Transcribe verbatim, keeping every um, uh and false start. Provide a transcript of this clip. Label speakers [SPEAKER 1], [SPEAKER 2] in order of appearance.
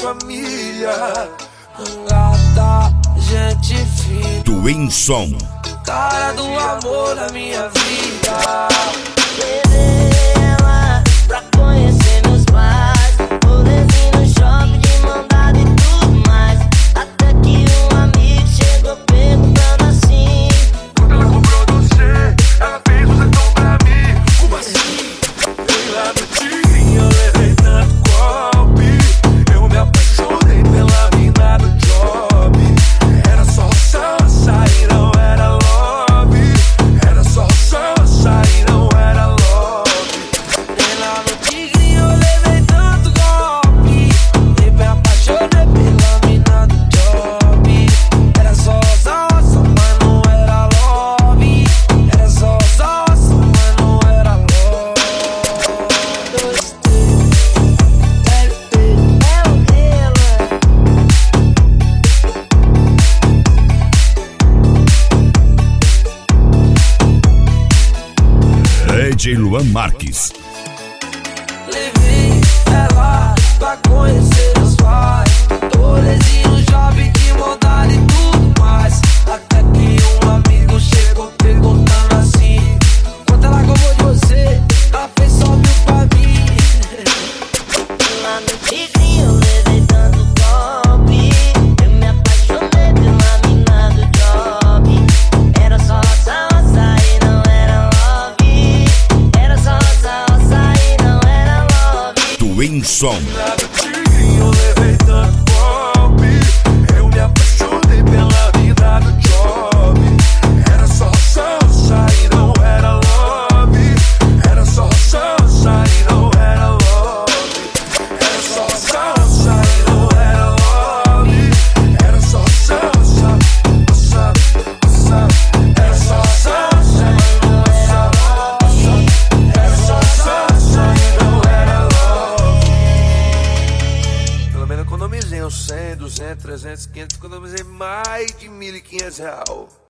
[SPEAKER 1] família. Gata, gente fina,
[SPEAKER 2] Twinson,
[SPEAKER 1] cara do amor da minha vida.
[SPEAKER 3] Levei ela pra conhecer meus pais, rolezinho no shopping de mão dada e tudo mais. Até que um amigo chegou perguntando assim:
[SPEAKER 1] Quando ela comprou você, ela fez você tão pra mim. Como assim? Eu lá no tigrinho, eu levei tanto golpe. Eu me apaixonei pela mina do job. Era só salsa e não era love. Era só salsa e não era love. E lá no tigrinho eu levei tanto golpe. E me apaixonei pela mina do job. Era só salsa, mas não era love. Era só salsa, mas não era love. Dois, três, L P.
[SPEAKER 3] é o Rela.
[SPEAKER 2] D J Luan Marques,
[SPEAKER 1] Levei ela pra conhecer os pais, rolezinho no shopping de moda e tudo mais. Até que um amigo chegou perguntando assim: quanto ela gostou de você? Ela fez só mil pra mim.
[SPEAKER 3] Lá no tigrinho eu levei tanto golpe. Eu me apaixonei pela mina do job. Era só salsa e não era love. Era só salsa e não era love.
[SPEAKER 2] Twinson,
[SPEAKER 1] Lá no tigrinho eu levei tanto golpe. Eu me apaixonei pela vida do job. Era só salsa e não era love. Era só salsa e não era love. Era só salsa e não era love. Era só salsa, salsa, salsa. Era só salsa e não era love. Era só salsa e não era love. Pelo menos economizei uns cem, duzentos, trezentos, quinhentos. Economizei mais de mil e quinhentos real.